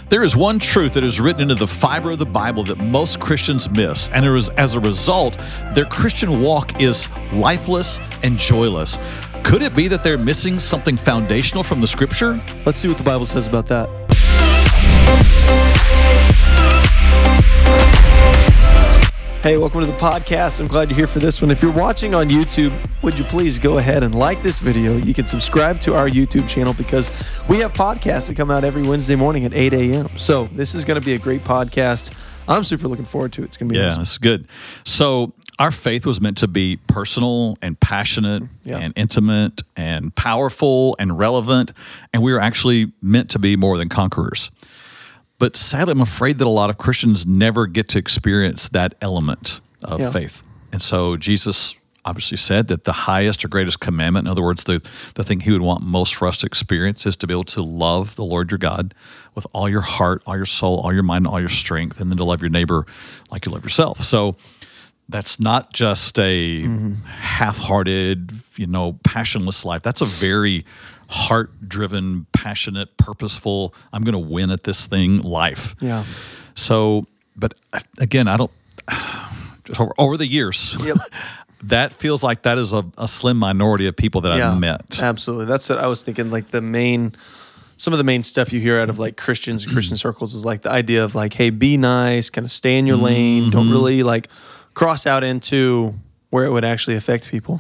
There is one truth that is written into the fiber of the Bible that most Christians miss, and as a result, their Christian walk is lifeless and joyless. Could it be that they're missing something foundational from the Scripture? Let's see what the Bible says about that. Hey, welcome to the podcast. I'm glad you're here for this one. If you're watching on YouTube, would you please go ahead and like this video? You can subscribe to our YouTube channel because we have podcasts that come out every Wednesday morning at 8 a.m. So this is going to be a great podcast. I'm super looking forward to it. It's going to be awesome. It's good. So our faith was meant to be personal and passionate and intimate and powerful and relevant, and we were actually meant to be more than conquerors. But sadly, I'm afraid that a lot of Christians never get to experience that element of faith. And so Jesus obviously said that the highest or greatest commandment, in other words, the thing he would want most for us to experience, is to be able to love the Lord your God with all your heart, all your soul, all your mind, all your strength, and then to love your neighbor like you love yourself. So that's not just a half-hearted, passionless life. That's a very heart-driven, passionate, purposeful, I'm going to win at this thing life. Yeah. So, but again, over the years, that feels like that is a slim minority of people that I've met. Absolutely. That's what I was thinking. Like some of the main stuff you hear out of like Christians and Christian circles is like the idea of like, hey, be nice, kind of stay in your lane, don't really like cross out into where it would actually affect people.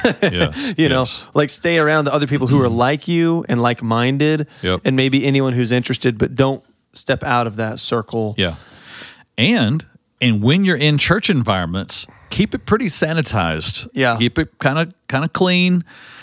Like stay around the other people who are like you and like-minded and maybe anyone who's interested, but don't step out of that circle. Yeah. And when you're in church environments, keep it pretty sanitized. Yeah. Keep it kind of clean,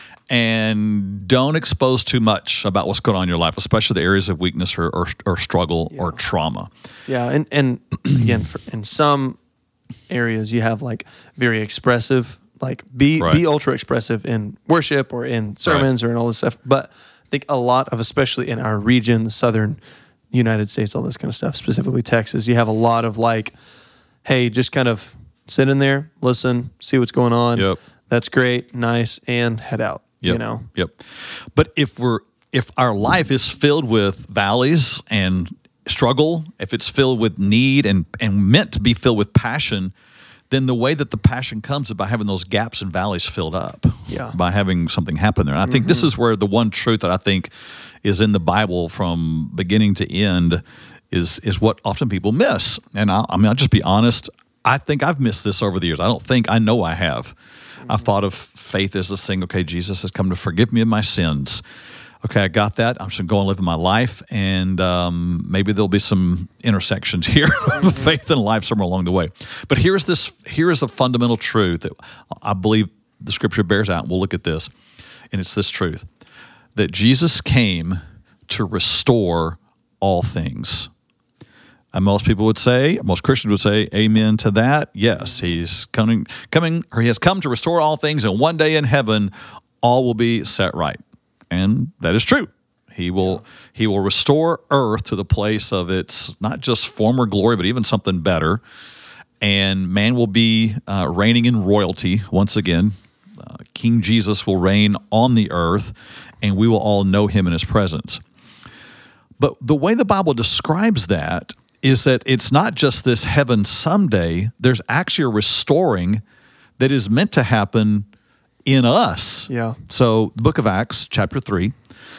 and don't expose too much about what's going on in your life, especially the areas of weakness or struggle or trauma. Yeah. And again, in some areas you have like very expressive, like be ultra expressive in worship or in sermons or in all this stuff. But I think a lot of, especially in our region, the southern United States, all this kind of stuff, specifically Texas, you have a lot of like, hey, just kind of sit in there, listen, see what's going on. Yep. That's great, nice, and head out. Yep. But if our life is filled with valleys and struggle, if it's filled with need and meant to be filled with passion, then the way that the passion comes is by having those gaps and valleys filled up, by having something happen there. And I think this is where the one truth that I think is in the Bible from beginning to end is what often people miss. And I'll just be honest, I think I've missed this over the years. I know I have. I've thought of faith as this thing, okay, Jesus has come to forgive me of my sins. Okay, I got that. I'm just going to go and live my life, and maybe there'll be some intersections here of faith and life somewhere along the way. But here is a fundamental truth that I believe the Scripture bears out. We'll look at this, and it's this truth, that Jesus came to restore all things. And most Christians would say, amen to that. Yes, he's coming, or he has come to restore all things, and one day in heaven, all will be set right. And that is true. He will restore earth to the place of its not just former glory, but even something better. And man will be reigning in royalty once again. King Jesus will reign on the earth, and we will all know him in his presence. But the way the Bible describes that is that it's not just this heaven someday. There's actually a restoring that is meant to happen in us. Yeah. So the book of Acts, chapter 3,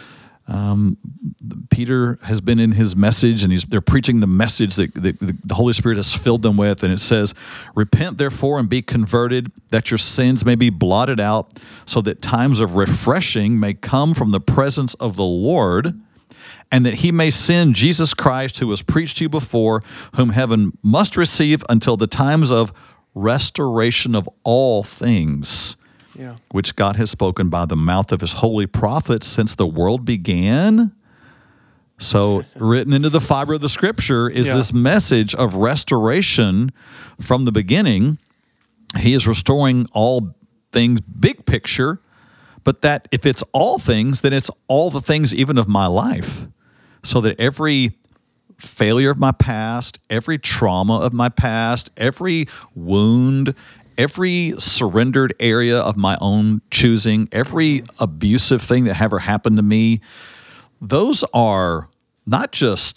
Peter has been in his message, and they're preaching the message that the Holy Spirit has filled them with, and it says, "Repent therefore and be converted, that your sins may be blotted out, so that times of refreshing may come from the presence of the Lord, and that he may send Jesus Christ, who was preached to you before, whom heaven must receive until the times of restoration of all things, which God has spoken by the mouth of his holy prophets since the world began." So written into the fiber of the Scripture is this message of restoration from the beginning. He is restoring all things, big picture, but that if it's all things, then it's all the things even of my life. So that every failure of my past, every trauma of my past, every wound, every surrendered area of my own choosing, every abusive thing that ever happened to me, those are not just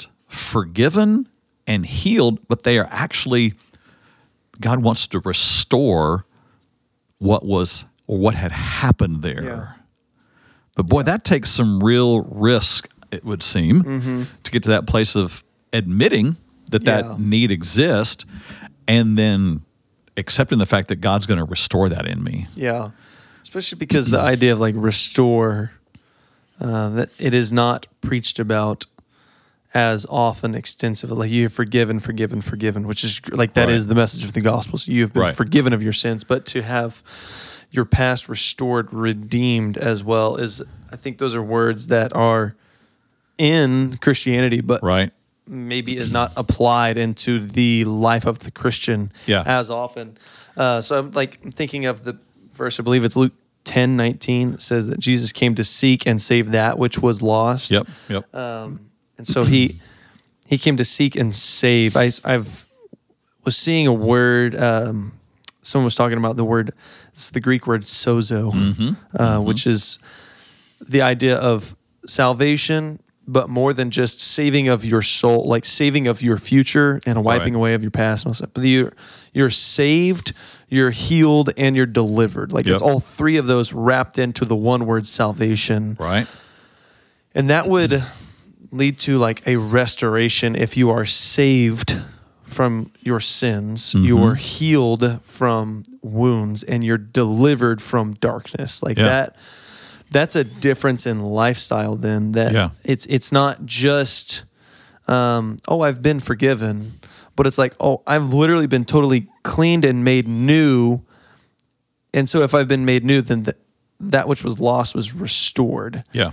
forgiven and healed, but they are actually, God wants to restore what was or what had happened there. Yeah. But boy, that takes some real risk, it would seem, to get to that place of admitting that Yeah. need exists and then accepting the fact that God's going to restore that in me. Yeah, especially because the idea of like restore, that it is not preached about as often extensively. Like you have forgiven, which is like that Right. is the message of the gospel. So you have been Right. forgiven of your sins, but to have your past restored, redeemed as well is, I think those are words that are in Christianity, but Right? maybe is not applied into the life of the Christian Yeah. as often. So I'm like thinking of the verse, I believe it's Luke 10:19, that says that Jesus came to seek and save that which was lost. Yep. And so he came to seek and save. I've was seeing a word. Someone was talking about the word. It's the Greek word sozo, which is the idea of salvation, but more than just saving of your soul, like saving of your future and a wiping Right. away of your past and all that. But you're saved, you're healed, and you're delivered. Like it's Yep. all three of those wrapped into the one word salvation. Right? And that would lead to like a restoration if you are saved from your sins, you are healed from wounds, and you're delivered from darkness. Like Yeah. that's a difference in lifestyle then, that Yeah. it's not just I've been forgiven, but it's like, I've literally been totally cleaned and made new. And so if I've been made new, then that which was lost was restored. Yeah.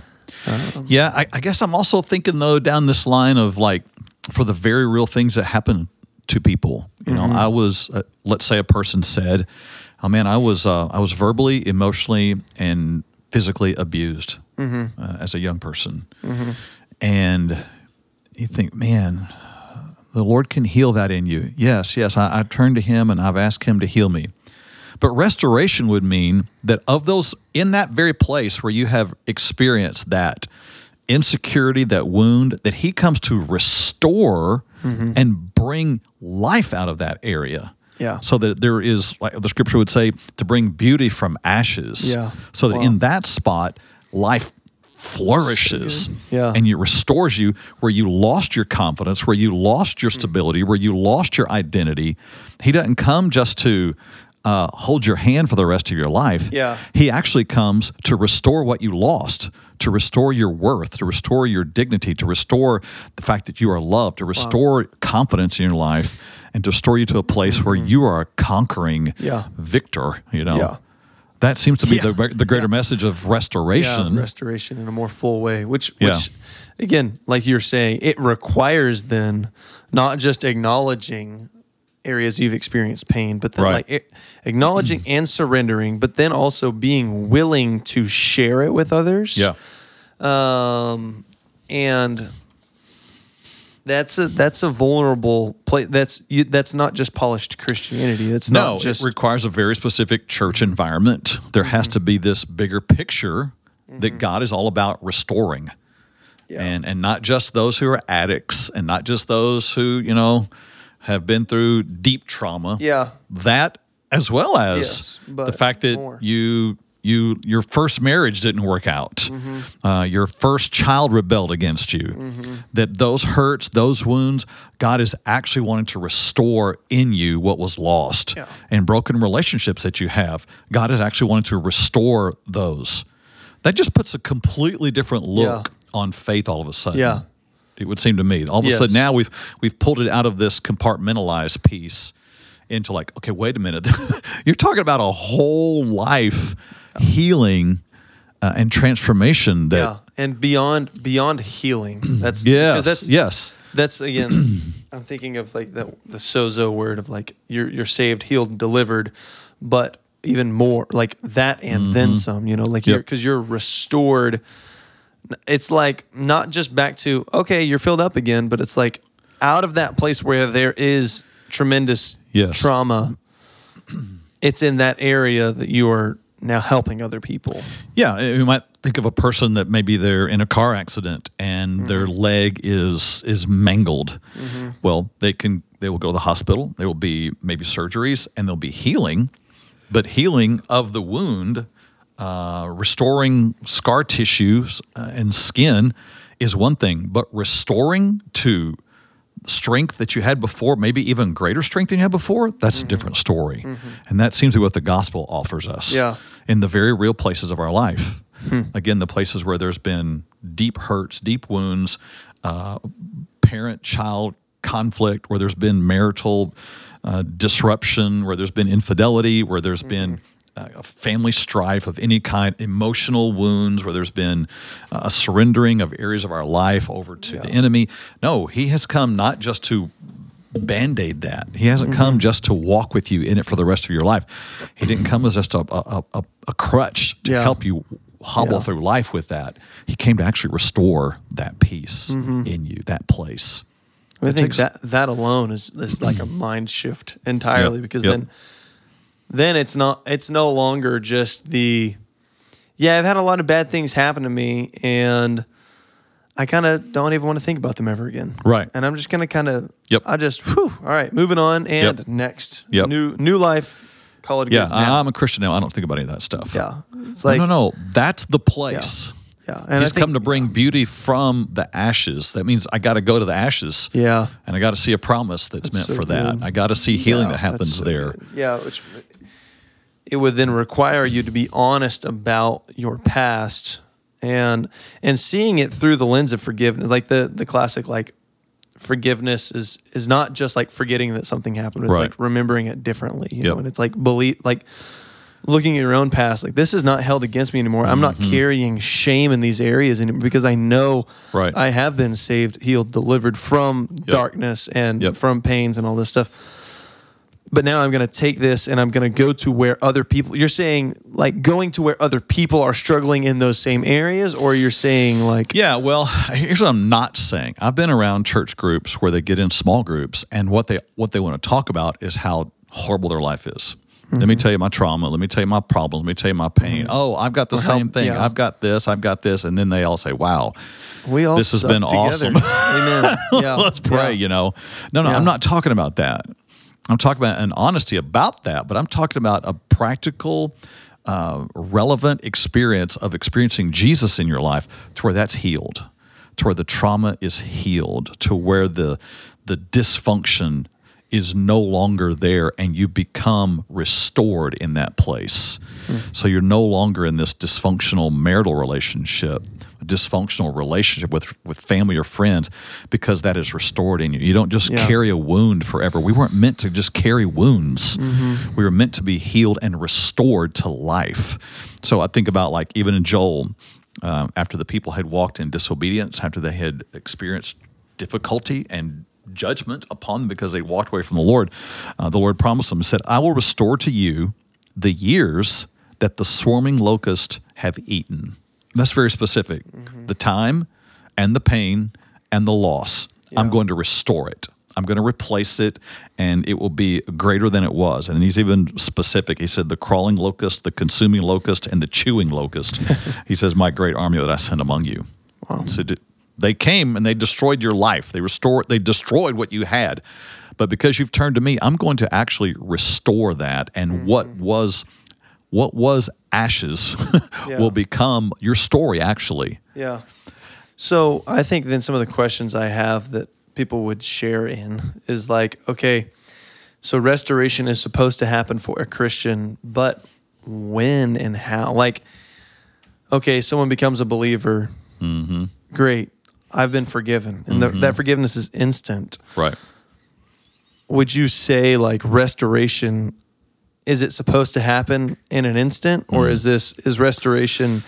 I guess I'm also thinking, though, down this line of like, for the very real things that happen to people. You know, I was, let's say a person said, oh man, I was verbally, emotionally, and physically abused as a young person. And you think, man, the Lord can heal that in you. Yes, I turned to Him and I've asked Him to heal me. But restoration would mean that of those, in that very place where you have experienced that insecurity, that wound, that He comes to restore and bring life out of that area. Yeah. So that there is, like the scripture would say, to bring beauty from ashes. Yeah. So that Wow. in that spot, life flourishes. So good. Yeah. And it restores you where you lost your confidence, where you lost your stability, where you lost your identity. He doesn't come just to hold your hand for the rest of your life. Yeah. He actually comes to restore what you lost, to restore your worth, to restore your dignity, to restore the fact that you are loved, to restore confidence in your life, and to restore you to a place where you are a conquering victor, you know. Yeah. That seems to be the greater message of restoration. Yeah, restoration in a more full way, which Yeah. again, like you're saying, it requires then not just acknowledging areas you've experienced pain, but then Right. like acknowledging and surrendering, but then also being willing to share it with others. Yeah. And that's a vulnerable place. That's not just polished Christianity. It's No, not just it requires a very specific church environment. There has to be this bigger picture that God is all about restoring. Yeah. And not just those who are addicts and not just those who, you know, have been through deep trauma. Yeah. That as well as Yes, but the fact that more. your first marriage didn't work out. Your first child rebelled against you. That those hurts, those wounds, God is actually wanting to restore in you what was lost. Yeah. And broken relationships that you have, God is actually wanting to restore those. That just puts a completely different look on faith all of a sudden. Yeah. It would seem to me. All of a Yes. sudden now we've pulled it out of this compartmentalized piece into like, okay, wait a minute. You're talking about a whole life healing and transformation that and beyond healing. That's yes, because that's again I'm thinking of like the sozo word of like you're saved, healed, and delivered, but even more like that and then some, you know, like because you're restored. It's like not just back to, okay, you're filled up again, but it's like out of that place where there is tremendous trauma, it's in that area that you are now helping other people. Yeah, we might think of a person that maybe they're in a car accident and their leg is mangled. Well, they will go to the hospital. There will be maybe surgeries and there'll be healing, but healing of the wound, restoring scar tissues and skin is one thing, but restoring to strength that you had before, maybe even greater strength than you had before, that's a different story. And that seems to be what the gospel offers us in the very real places of our life. Again, the places where there's been deep hurts, deep wounds, parent-child conflict, where there's been marital disruption, where there's been infidelity, where there's been a family strife of any kind, emotional wounds, where there's been a surrendering of areas of our life over to the enemy. No, he has come not just to Band-Aid that. He hasn't come just to walk with you in it for the rest of your life. He didn't come as just a crutch to help you hobble through life with that. He came to actually restore that peace in you, that place. I think that alone is like a mind shift entirely, because then it's no longer just I've had a lot of bad things happen to me and I kind of don't even want to think about them ever again. Right. And I'm just going to kind of, all right, moving on and next. New life, call it again. I'm a Christian now. I don't think about any of that stuff. Yeah. It's like, no. That's the place. Yeah. And He's come to bring beauty from the ashes. That means I got to go to the ashes. Yeah. And I got to see a promise that's meant for that. I got to see healing that happens there. Good. Yeah. Which it would then require you to be honest about your past and seeing it through the lens of forgiveness. Like the classic, like, forgiveness is not just like forgetting that something happened. It's like remembering it differently, you know, and it's like looking at your own past, like, this is not held against me anymore. I'm not carrying shame in these areas anymore, because I know I have been saved, healed, delivered from darkness and from pains and all this stuff. But now I'm going to take this and I'm going to go to where other people, you're saying like going to where other people are struggling in those same areas, or you're saying like... Yeah, well, here's what I'm not saying. I've been around church groups where they get in small groups and what they want to talk about is how horrible their life is. Let me tell you my trauma. Let me tell you my problems. Let me tell you my pain. Oh, I've got the same thing. I've got this. I've got this. And then they all say, wow, this has been awesome. Amen. Yeah. Let's pray, you know. No, I'm not talking about that. I'm talking about an honesty about that, but I'm talking about a practical, relevant experience of experiencing Jesus in your life to where that's healed, to where the trauma is healed, to where the dysfunction is no longer there and you become restored in that place. So you're no longer in this dysfunctional marital relationship, a dysfunctional relationship with family or friends, because that is restored in you. You don't just carry a wound forever. We weren't meant to just carry wounds. We were meant to be healed and restored to life. So I think about, like, even in Joel, after the people had walked in disobedience, after they had experienced difficulty and judgment upon them because they walked away from the Lord promised them and said, I will restore to you the years that the swarming locust have eaten. That's very specific. The time and the pain and the loss. I'm going to restore it. I'm going to replace it, and it will be greater than it was. And he's even specific. He said the crawling locust, the consuming locust, and the chewing locust. He says, my great army that I sent among you. Wow. So they came and they destroyed your life. They destroyed what you had. But because you've turned to me, I'm going to actually restore that. And what was ashes will become your story, actually. Yeah. So I think then some of the questions I have that people would share in is like, okay, so restoration is supposed to happen for a Christian, but when and how? Like, okay, someone becomes a believer. Great. I've been forgiven. And that forgiveness is instant. Right. Would you say, like, restoration, is it supposed to happen in an instant? Or is restoration,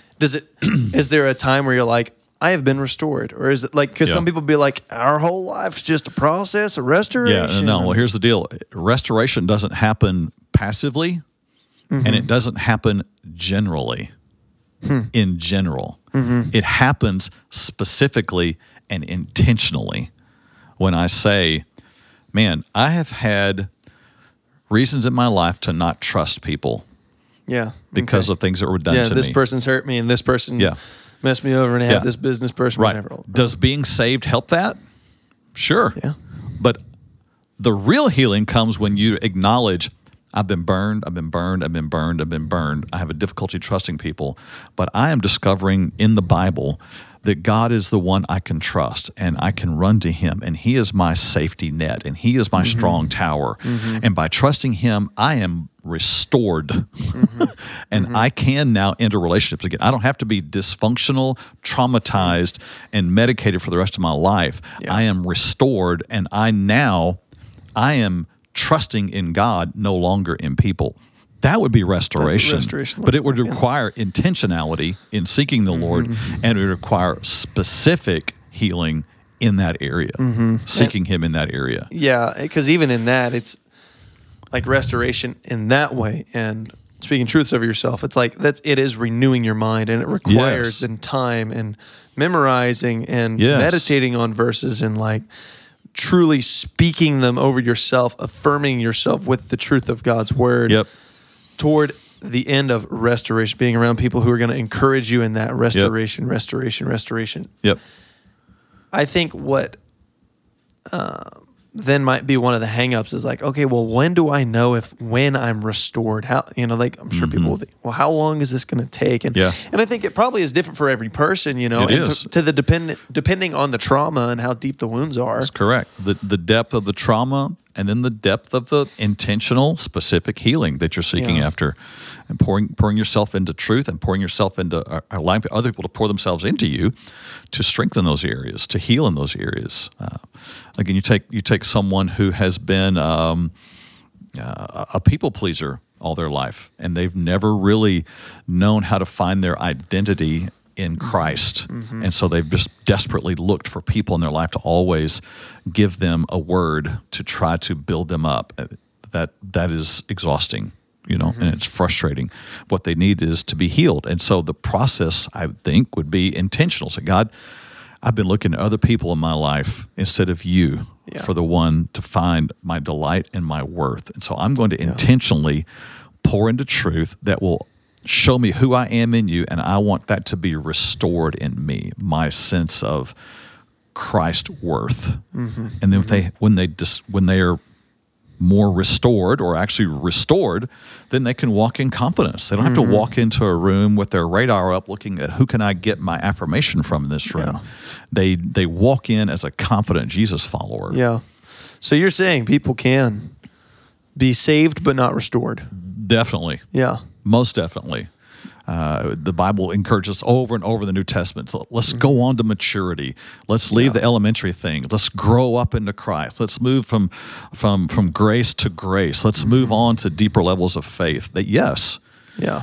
is there a time where you're like, I have been restored? Or is it like, because some people be like, our whole life's just a process of restoration. Yeah, no, well, here's the deal. Restoration doesn't happen passively, and it doesn't happen generally. In general, it happens specifically and intentionally. When I say, man, I have had reasons in my life to not trust people, Yeah. because Okay. of things that were done Yeah, to this me. person's hurt me, and this person Yeah. messed me over, and I Yeah. have this business person. Right. Whatever. Does being saved help that? Sure. Yeah. But the real healing comes when you acknowledge, I've been burned, I've been burned, I've been burned, I've been burned. I have a difficulty trusting people. But I am discovering in the Bible that God is the one I can trust, and I can run to him, and he is my safety net, and he is my strong tower. And by trusting him, I am restored. And I can now enter relationships again. I don't have to be dysfunctional, traumatized, and medicated for the rest of my life. Yeah. I am restored, and I am trusting in God, no longer in people. That would be restoration. restoration But looks it would like, yeah. require intentionality in seeking the Lord, and it would require specific healing in that area, seeking him in that area. Yeah, because even in that, it's like restoration in that way, and speaking truths over yourself. It's like it is renewing your mind, and it requires Yes. and time and memorizing and Yes. meditating on verses and like truly speaking them over yourself, affirming yourself with the truth of God's word. Yep. Toward the end of restoration, being around people who are going to encourage you in that restoration. Yep. I think what then might be one of the hangups is like, okay, well, when do I know when I'm restored? How, like I'm sure people will think, well, how long is this going to take? And Yeah. and I think it probably is different for every person, It and is. to the depending on the trauma and how deep the wounds are. That's correct. The depth of the trauma, and then the depth of the intentional, specific healing that you're seeking Yeah. after, and pouring yourself into truth, and pouring yourself into allowing other people to pour themselves into you to strengthen those areas, to heal in those areas. Again, you take someone who has been a people pleaser all their life, and they've never really known how to find their identity in Christ. And so they've just desperately looked for people in their life to always give them a word to try to build them up. That is exhausting, and it's frustrating. What they need is to be healed. And so the process, I think, would be intentional. So, God, I've been looking at other people in my life instead of you Yeah. for the one to find my delight and my worth. And so I'm going to intentionally pour into truth that will show me who I am in you, and I want that to be restored in me, my sense of Christ worth. And then when they are more restored, or actually restored, then they can walk in confidence. They don't have to walk into a room with their radar up looking at who can I get my affirmation from in this room. They walk in as a confident Jesus follower. Yeah. So you're saying people can be saved but not restored. Definitely. Yeah. Most definitely. The Bible encourages us over and over in the New Testament. So let's go on to maturity. Let's leave the elementary thing. Let's grow up into Christ. Let's move from grace to grace. Let's move on to deeper levels of faith. That yes, Yeah.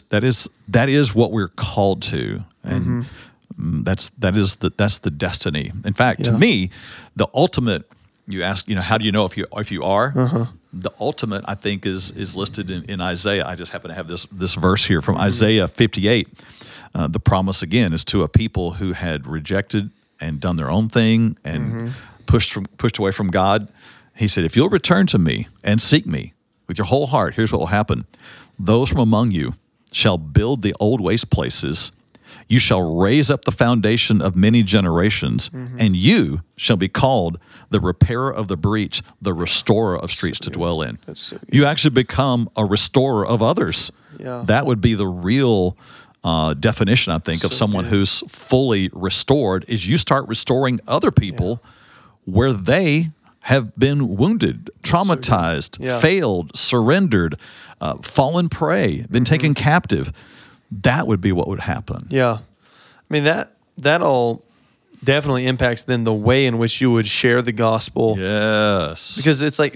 that is what we're called to, and that's the destiny. In fact, to Yeah. me, the ultimate. You ask, how do you know if you are? The ultimate, I think, is listed in Isaiah. I just happen to have this verse here from Isaiah 58. The promise again is to a people who had rejected and done their own thing and pushed away from God. He said, "If you'll return to me and seek me with your whole heart, here's what will happen: those from among you shall build the old waste places. You shall raise up the foundation of many generations, and you shall be called the repairer of the breach, the restorer of streets to dwell in." That's so good. You actually become a restorer of others. Yeah. That would be the real definition, I think, of someone who's fully restored, is you start restoring other people where they have been wounded, traumatized, Yeah. failed, surrendered, fallen prey, been taken captive. That would be what would happen. Yeah. I mean, that all definitely impacts then the way in which you would share the gospel. Yes. Because it's like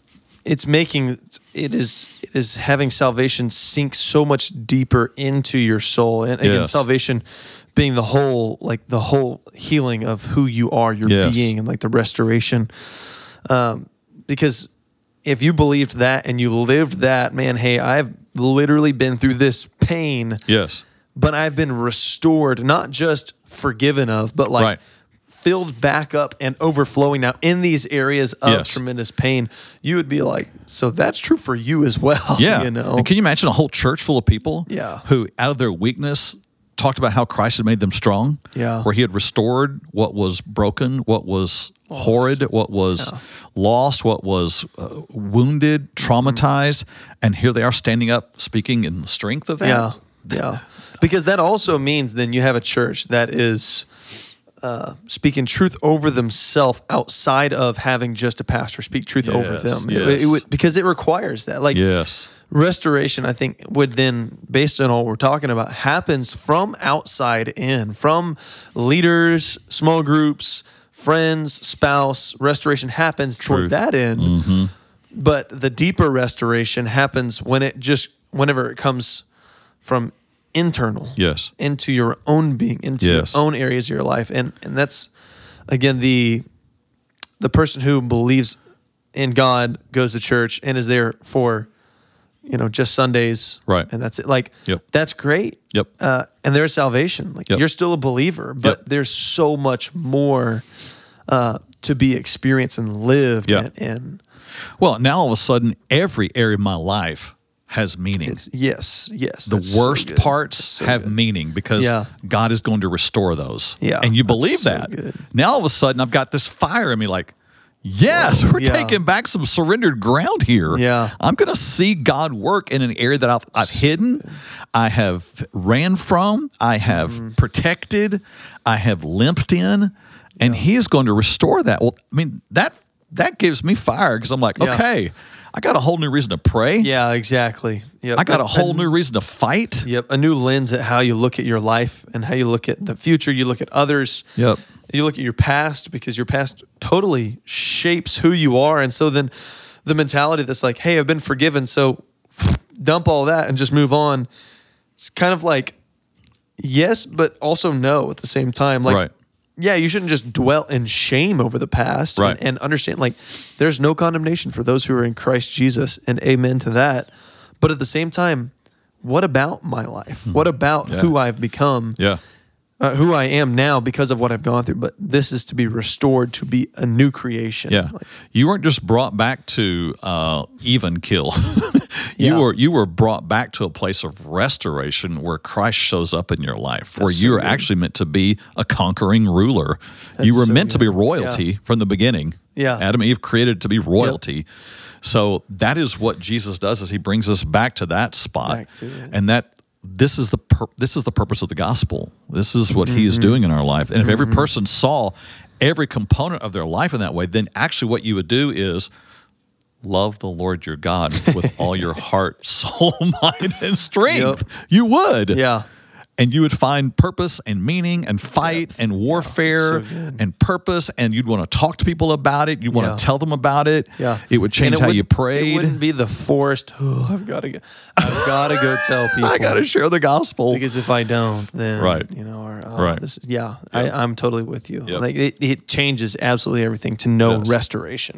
it is having salvation sink so much deeper into your soul. And again, Yes. salvation being the whole healing of who you are, your Yes. being, and like the restoration. Because if you believed that and you lived that, man, hey, I've literally been through this pain, Yes. but I've been restored, not just forgiven of, but like Right. filled back up and overflowing now in these areas of Yes. tremendous pain, you would be like, so that's true for you as well. Yeah. You know? And can you imagine a whole church full of people Yeah. who, out of their weakness, talked about how Christ had made them strong, Yeah. where he had restored what was broken, what was horrid, what was lost, what was wounded, traumatized, and here they are standing up speaking in the strength of that. Yeah, yeah. Because that also means then you have a church that is speaking truth over themselves outside of having just a pastor speak truth over them. Yes. Because it requires that. Like Yes. restoration, I think, would then, based on all we're talking about, happens from outside in, from leaders, small groups, friends, spouse. Restoration happens toward Truth. that end. But the deeper restoration happens whenever it comes from internal Yes. into your own being, into Yes. your own areas of your life. And that's, again, the person who believes in God, goes to church, and is there for, just Sundays. Right. And that's it. Like, Yep. that's great. Yep. And there's salvation. Like, Yep. you're still a believer, but Yep. there's so much more to be experienced and lived. Yeah. And Well, now all of a sudden, every area of my life has meaning. yes. The that's so worst good. parts That's so have good. meaning because Yeah. God is going to restore those. Yeah, And you that's believe so that. good. Now all of a sudden I've got this fire in me like, yes, we're yeah. taking back some surrendered ground here. Yeah. I'm going to see God work in an area that I've hidden, I have ran from, I have Mm-hmm. protected, I have limped in, and He is going to restore that. Well, I mean, that gives me fire because I'm like, Yeah. okay, I got a whole new reason to pray. Yeah, exactly. Yep. I got a whole new reason to fight. Yep, a new lens at how you look at your life and how you look at the future. You look at others. Yep. You look at your past, because your past totally shapes who you are. And so then the mentality that's like, hey, I've been forgiven, so dump all that and just move on. It's kind of like yes, but also no at the same time. Like, Right. yeah, you shouldn't just dwell in shame over the past, Right. and understand, like, there's no condemnation for those who are in Christ Jesus, and amen to that. But at the same time, what about my life? What about Yeah. who I've become? Yeah. Who I am now because of what I've gone through? But this is to be restored, to be a new creation. Yeah. Like, You weren't just brought back to even kill. Yeah. You were brought back to a place of restoration where Christ shows up in your life, where That's so you're good. actually meant to be a conquering ruler. You That's were so meant to be good. royalty from the beginning. Yeah. Adam and Eve created to be royalty. So that is what Jesus does, is He brings us back to that spot. Back to it. And this is the purpose of the gospel. This is what He is Mm-hmm. doing in our life. And if every person saw every component of their life in that way, then actually what you would do is love the Lord your God with all your heart, soul, mind, and strength. Yep. You would. yeah. And you would find purpose and meaning and fight and warfare so good. and purpose, and you'd want to talk to people about it. You'd want Yeah. to tell them about it. Yeah. It would change how you It prayed. wouldn't be the forced, I've got to go tell people. I got to share the gospel. Because if I don't, then Right. or Right. I'm totally with you. Yep. Like it changes absolutely everything to know Yes. restoration.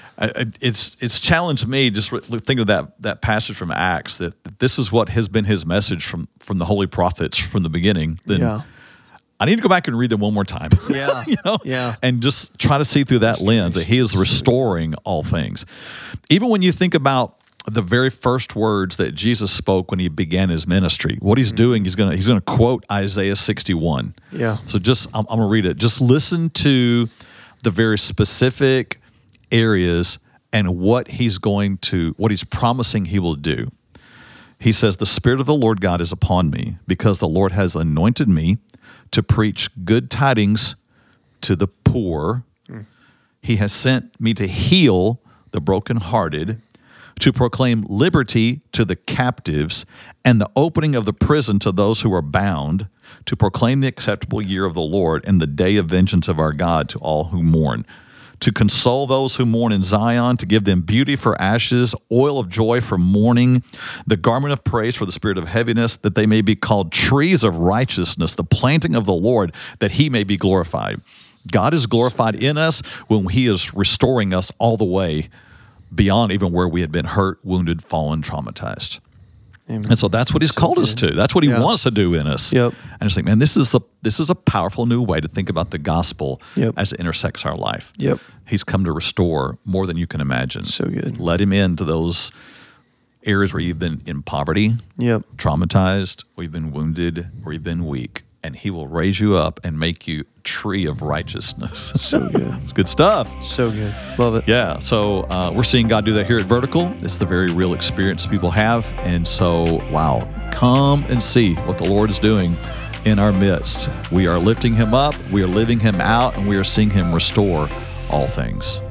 It's challenged me just think of that passage from Acts that this is what has been His message from the holy prophets from the beginning. Then Yeah. I need to go back and read them one more time. Yeah. Yeah. And just try to see through that lens that He is restoring all things. Even when you think about the very first words that Jesus spoke when He began His ministry, what He's doing, He's gonna quote Isaiah 61. Yeah. So I'm gonna read it. Just listen to the very specific areas and what He's promising He will do. He says, "The Spirit of the Lord God is upon me, because the Lord has anointed me to preach good tidings to the poor. He has sent me to heal the brokenhearted, to proclaim liberty to the captives, and the opening of the prison to those who are bound, to proclaim the acceptable year of the Lord and the day of vengeance of our God to all who mourn, to console those who mourn in Zion, to give them beauty for ashes, oil of joy for mourning, the garment of praise for the spirit of heaviness, that they may be called trees of righteousness, the planting of the Lord, that He may be glorified." God is glorified in us when He is restoring us all the way beyond even where we had been hurt, wounded, fallen, traumatized. Amen. And so that's what he's called us to. That's what he Yeah. wants to do in us. Yep. And I just think, man, this is a powerful new way to think about the gospel Yep. as it intersects our life. Yep. He's come to restore more than you can imagine. So good. Let him into those areas where you've been in poverty, Yep. traumatized, or you've been wounded, or you've been weak. And he will raise you up and make you a tree of righteousness. So good. It's good stuff. So good. Love it. Yeah, so we're seeing God do that here at Vertical. It's the very real experience people have. And so, wow, come and see what the Lord is doing in our midst. We are lifting him up, we are living him out, and we are seeing him restore all things.